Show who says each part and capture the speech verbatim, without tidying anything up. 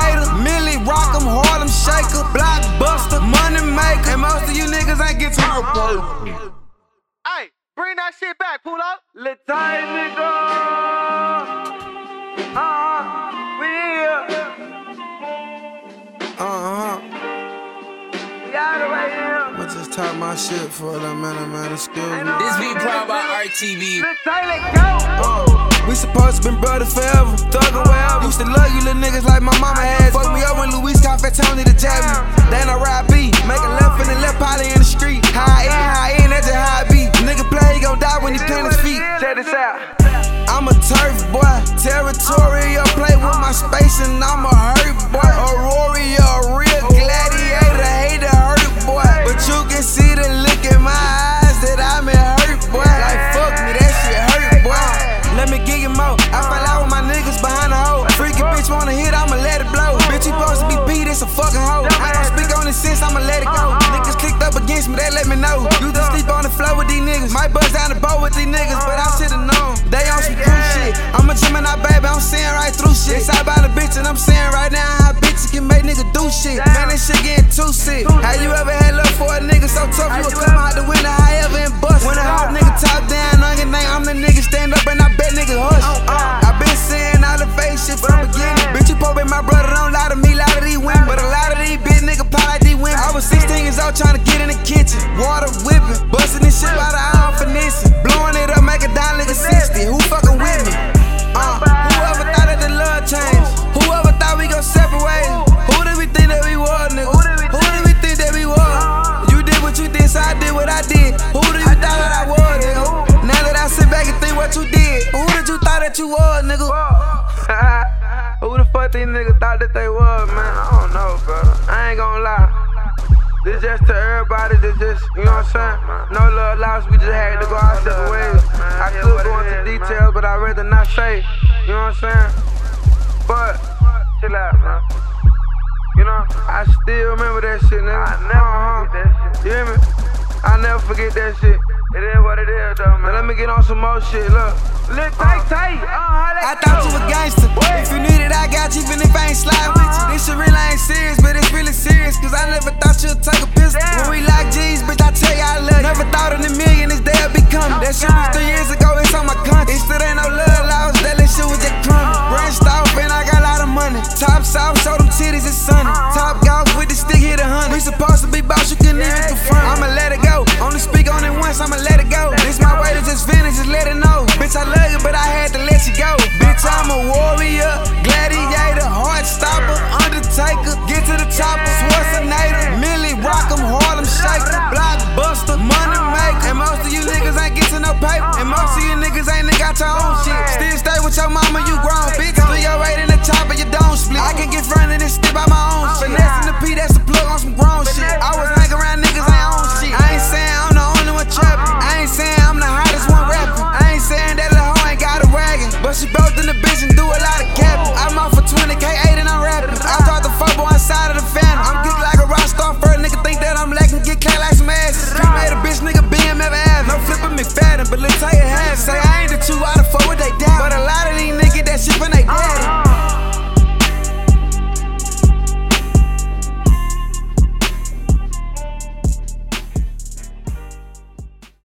Speaker 1: Hater, Millie rock 'em, Harlem shaker, blockbuster, money maker. And most of you niggas ain't get to no purpose.
Speaker 2: Hey, bring that shit back, pull up. Let tight nigga. Uh-huh, we here.
Speaker 1: Uh-huh.
Speaker 2: We out the way here.
Speaker 1: I'ma just talk my shit for a minute, man. Excuse me.
Speaker 3: This be proud by R T V.
Speaker 2: Let tight, let go.
Speaker 1: Uh, we supposed to been brothers forever. Thug or wherever. Used to love you little niggas like my mama had. Fuck me up when Luis got fat Tony to jab me. Then I ride B. Make a left in the left poly in the street. High in, high in, that's just how I be. Nigga play, he gon' die when he plant his feet.
Speaker 2: Check this out.
Speaker 1: I'm a turf boy, territorial, play with my space and I'm a hurt boy. Aurora, a real gladiator, hate a hurt boy. But you can see the look in my eyes that I'm in hurt boy. Like fuck me, that shit hurt boy. Let me give you more, I fell out with my niggas behind the hoe. Freaky bitch wanna hit, I'ma let it blow. Bitch, you supposed to be beat, it's a fucking hoe. I don't speak on it since, I'ma let it go. Niggas clicked up against me, they let me know. You just sleep on the floor with these niggas. Might buzz down the boat with these niggas, but I should've known. They on some cool shit. I'm a Gemini, baby, I'm seeing right through shit. It's all about a bitch, and I'm saying right now how bitches can make niggas do shit. Man, this shit getting too sick. How you ever had love for a nigga so tough you would come out the window, however, and bust? When a whole nigga top down on your name, I'm the nigga stand up and I bet niggas hush. Uh, I been saying all the fake shit from the beginning. Bitch, you probably my brother, don't lie to me, lie to these women. But a lot of these bitch niggas pop like these women. I was sixteen years old trying to get in the kitchen. Water whipping, busting this shit by the arm finessing. Blowing it up, make a dime nigga sixty. Who fucking with me? Uh, whoever thought that the love changed? Whoever thought we gon' separate? Who did we think that we was, nigga? Who did we think that we was? You did what you did, so I did what I did. Who did you thought that I was, nigga? Now that I sit back and think what you did, who did you thought that you was, nigga?
Speaker 2: Who the fuck these niggas thought that they was, man? I don't know, brother. I ain't gonna lie. This just to everybody, this just, you know what I'm saying? No love lost, we just had to go our separate ways. I could go into details, but I'd rather not say, you know what I'm saying? But, chill out, man. You know, I still remember that shit, nigga. I never forget that shit. You hear me? I never forget that shit. It is what it is, though, man. Now let me get on some more shit, look. Look tight, tight.
Speaker 1: I thought you a gangster. If you need it, I got you, even if I ain't slide with you. This shit really ain't serious, but it's really serious. Cause I never thought you'd take a pistol. When we like G's, bitch, I tell you I love you. Never thought in a million this day would be coming. That shit was three years ago, it's on my conscience. It still ain't no love lost, that little shit was just crumbling. Branched off and I got a lot of money. Top south, show them titties, it's sunny. Top golf with the stick, hit a hundred. We supposed to be boss, you couldn't even confirm. I'ma let it go, only speak on it once, I'ma let it go. This my way to just finish, just let it know. Bitch, I love you, but I had to let you go. Bitch, I'm a warrior, gladiator, heart stopper, undertaker, get to the chopper, Schwarzenegger, Millie rock 'em, Harlem shaker, blockbuster, money maker. And most of you niggas ain't get to no paper, and most of you niggas ain't got your own shit. Still stay with your mom.